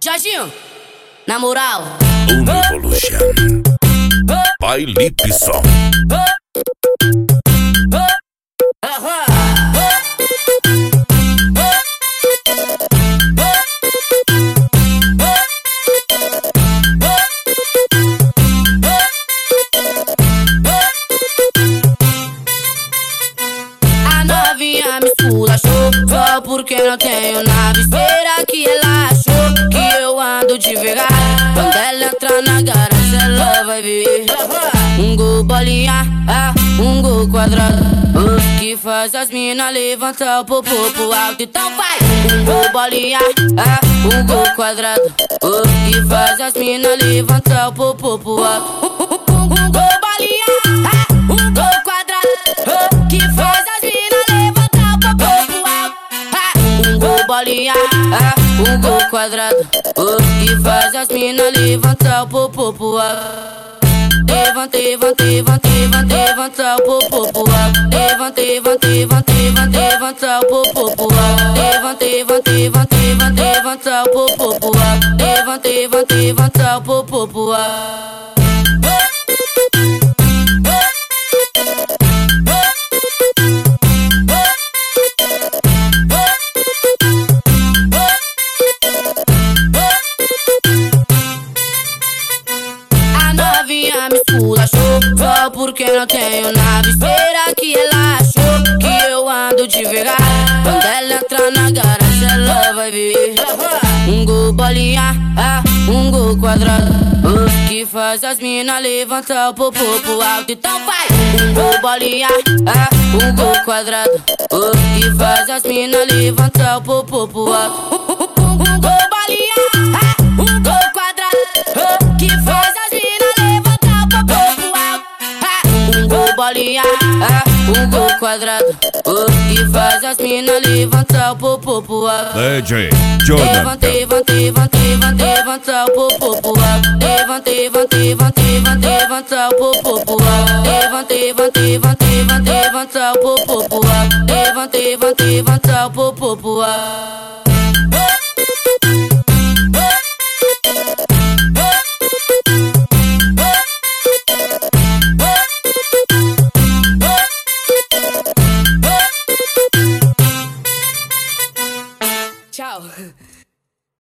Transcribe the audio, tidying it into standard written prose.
Jorginho, na moral. Univolution by Lipson. A novinha me esculachou só porque não tenho nave. Será que ela achou que eu ando devagar? Quando ela entrar na garagem ela vai ver um gol bolinha, um gol quadrado, que faz as mina levantar o popô pro alto. Então vai! Um gol bolinha, um gol quadrado, que faz as mina levantar o popô pro alto. Um gol bolinha, um gol quadrado, que faz as mina levantar o popô pro alto. Um gol bolinha, um gol quadrado, que faz as mina levantar o popô pro alto. Levanta, levanta, levanta, levanta, levanta o popô pro alto. Levanta, levanta, levanta, levanta, levanta o popô pro alto. Levanta, levanta, levanta, levanta, levanta o popô pro alto. Levanta, levanta, levanta o popô pro alto. Me esculachou só porque não tenho nave. Será que ela achou que eu ando devagar? Quando ela entrar na garagem ela vai ver um gol bolinha, um gol quadrado, que faz as mina levantar o popô pro alto. Então vai! Um gol bolinha, um gol quadrado, que faz as mina levantar o popô pro alto. Um gol bolinha, um gol quadrado, que faz as mina levantar o popô pro alto. Um gol bolinha, um gol quadrado, que faz as mina levantar o popô pro alto. DJ Levanta, levanta, levanta, levanta, levanta o popô pro alto. Levanta, levanta, levanta, levanta, levanta o popô pro alto. Levanta, levanta, levanta, levanta, levanta o popô pro alto. Levanta, levanta, levanta o popô pro alto.